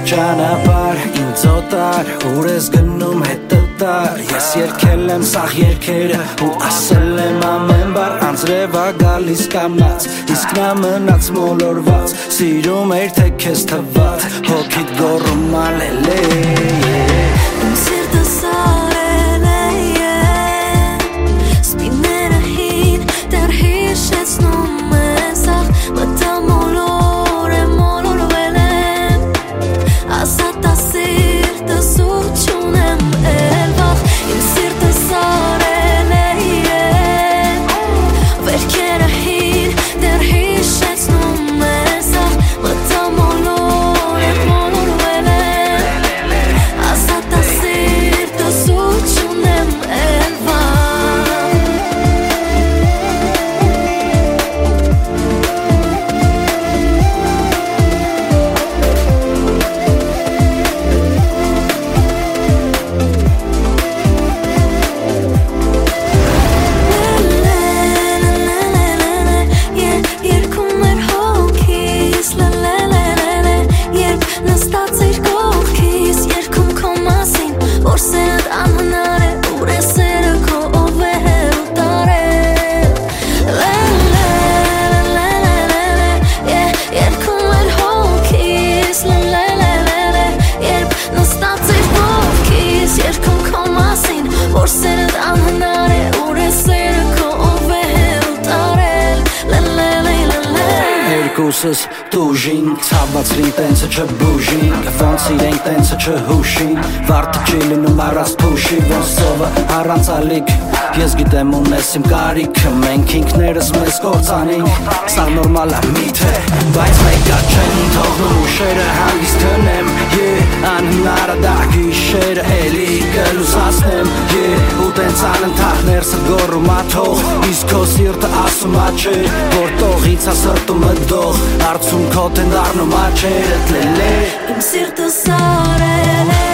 ճանապարհ ինձ օտար ուր ես գնում հետևտար ես երգել եմ սաղ երգերը ու ասել եմ ամեն բառ անձրև ա գալիս կամած իսկ նա մնաց մոլորված սիրում էր թե քեզ թվաց հոգիդ գոռում ա լելե Իմ սիրտը սարել է Սպիները հին դեռ հիշեցնում են սաղ մտա մոլորվել եմ Ասատ ա սիրտս ու չունեմ էլ վաղ Իմ սիրտը սարել է Վերքերը հին դեռ հիշեցնում են սաղ մտա մոլորվել եմ Ասատ ա սիրտս ու չունեմ էլ վաղ Երկում էր հոգիս Երբ նստած էր կողքիս Երկում քո մասին Որ սերդ անհնար է Ուր է սերը քո ով է հերուտարել Երկում էր հոգիս Երբ նստած էր կողքիս Երկում քո մասին Որ սերդ անհնար է Ուր է սերը քո ով է հերուտարել Երկուսս տուժին Ցավացրին տենցը չբուժին Ոնց իրենք տենցը չհուշին Վարդը չի լինում առած փուշի Ոնց սովը առանց ալիք Ես գիտեմ ունես իմ կարիքը Մենք ինքներս մեզ կործանենք Սա նորմալ ա միթե Բայց մեկա չեն թողնում ուշերը հանգիստ քնեմ Անհնար ա դա գիշերը էլի կլուսացնեմ Ու տենց անընդհատ ներսը գոռում ա թող Իսկ քո սիրտը ասում ա չէ Որ տողից ա սրտումը դող Արցում քո տեն դառնում ա չերդ լելե Իմ սիրտը սարել է